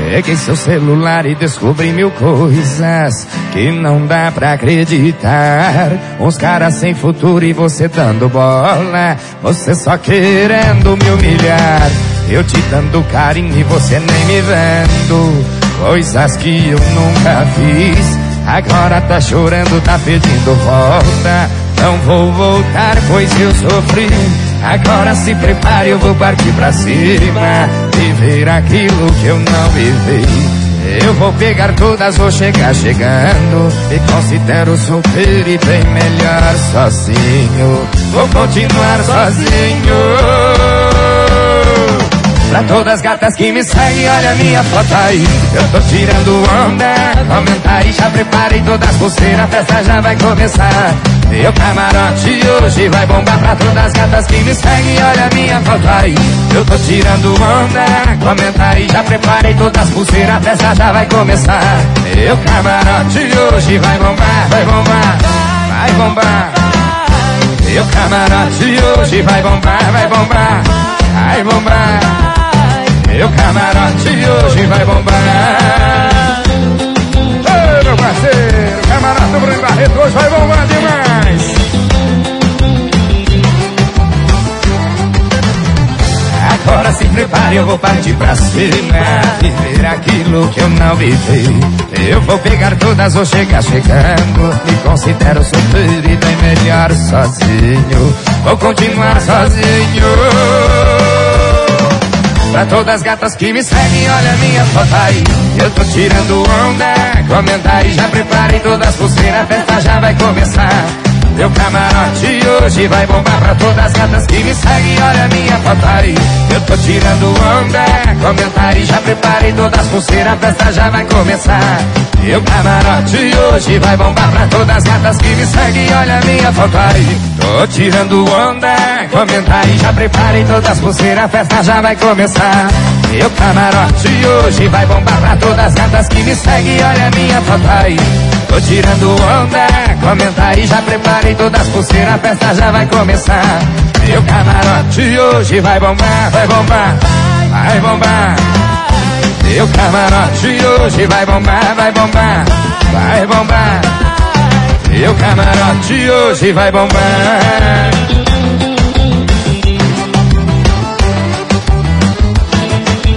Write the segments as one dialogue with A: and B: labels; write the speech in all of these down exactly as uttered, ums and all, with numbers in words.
A: Peguei seu celular e descobri mil coisas que não dá pra acreditar. Uns caras sem futuro e você dando bola, você só querendo me humilhar. Eu te dando carinho e você nem me vendo, coisas que eu nunca fiz. Agora tá chorando, tá pedindo volta. Não vou voltar, pois eu sofri. Agora se prepare, eu vou partir pra cima, viver aquilo que eu não vivi. Eu vou pegar todas, vou chegar chegando. Me considero solteiro e bem melhor sozinho. Vou continuar sozinho. Pra todas as gatas que me seguem, olha a minha foto aí. Eu tô tirando onda, comenta aí, já preparei todas as pulseiras, a festa já vai começar. Meu camarote hoje vai bombar. Pra todas as gatas que me seguem, olha a minha foto aí. Eu tô tirando onda, comenta aí, já preparei todas as pulseiras, a festa já vai começar. Meu camarote hoje vai bombar, vai bombar, vai bombar. Meu camarote hoje vai bombar, vai bombar, vai bombar. Meu camarote hoje vai bombar. Ei, meu parceiro, camarote do Bruno Barreto hoje vai bombar demais. Agora se prepare, eu vou partir pra cima, viver aquilo que eu não vivi. Eu vou pegar todas, vou chegar chegando. Me considero solteiro e bem melhor sozinho. Vou continuar sozinho. Pra todas as gatas que me seguem, olha a minha foto aí. Eu tô tirando onda, comenta aí, já preparei todas as pulseiras, a festa já vai começar. Meu camarote hoje vai bombar. Pra todas as gatas que me seguem, olha a minha foto aí. Eu tô tirando onda, comenta aí, já preparei todas as pulseiras, a festa já vai começar. Meu camarote hoje vai bombar. Pra todas as gatas que me seguem, olha a minha foto aí. Tô tirando onda, comenta aí, já preparei todas as pulseiras, a festa já vai começar. Meu camarote hoje vai bombar. Pra todas as gatas que me seguem, olha a minha foto aí. Tô tirando onda, comenta aí, já preparei todas as pulseiras, a festa já vai começar. Meu camarote hoje vai bombar, vai bombar, vai bombar. Meu camarote hoje vai bombar, vai bombar, vai bombar. Meu camarote hoje vai bombar.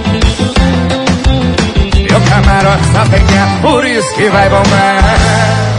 A: Meu camarote só tem que é por isso que vai bombar.